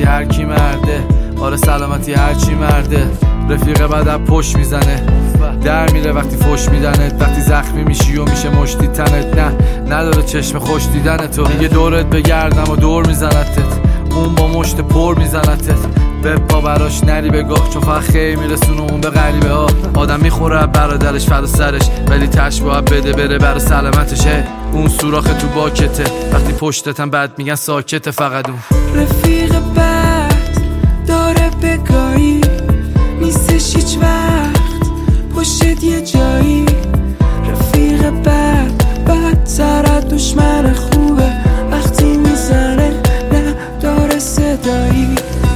سلامتی هر کی مرده، آره سلامتی هر چی مرده. رفیق بعد پشت میزنه، در میره وقتی فوش میدنت، وقتی زخمی میشی و میشه مشتی تنت. نه نداره چشم خوش دیدن تو، میگه دورت بگردم و دور میزنتت، اون با مشت پر میزنتت. به پا براش نری بگاه، چون فقط خیلی میرسونه اون به غریبه ها. آدم میخوره برادرش فدا سرش، ولی تش باید بده بره برا سلامتشه. اون سوراخ تو باکته، وقتی پشتتم بد میگن ساکته. فقط اون رفیق بد داره بگاهی، نیستش هیچ وقت پشت یه جایی. رفیق بدتر از دشمن خوبه، وقتی میزنه نه داره صدایی.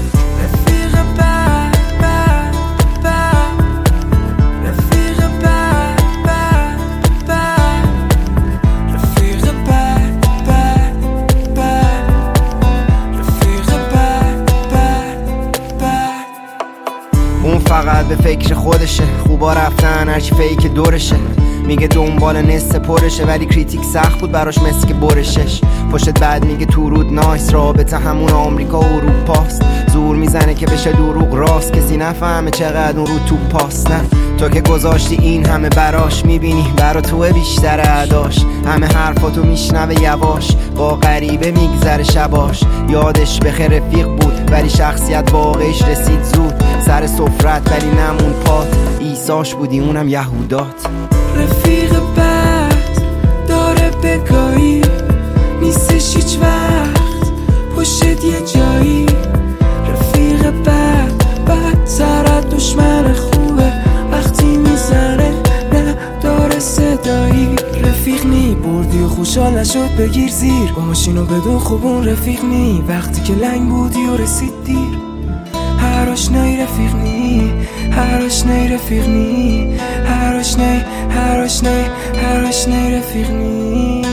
اون فقط به فکر خودشه، خوبا رفتن هرچی فیک دورشه. میگه دنبال نصف پرشه، ولی کریتیک سخت بود براش مثل که برشش. پشت بعد میگه تو رود نایس، رابطه همون آمریکا و اروپاست. زور میزنه که بشه دروغ راست، کسی نفهمه چقدر اون رو تو پاس. نه تو که گذاشتی این همه براش، میبینی برا توه بیشتر عداش. همه حرفاتو میشنوه یواش، با غریبه میگذره شباش. یادش بخیر رفیق بود، ولی شخصیت واقعیش رسید زود سر سفرت، ولی نمون پات. عیساش بودی اونم یهودات. رفیق بد داره بگاهی، نیستش هیچ وقت پشت یه جایی. رفیق بدتر از دشمن خوبه، وقتی میزنه نه داره صدایی. رفیق نی بردی و خوشحال نشد بگیر زیر، با ماشینو بدون خوبون رفیق نی، وقتی که لنگ بودی و رسید دیر. هر آشنایی رفیق نی، هر آشنایی رفیق نی، هر آشنایی رفیق نی.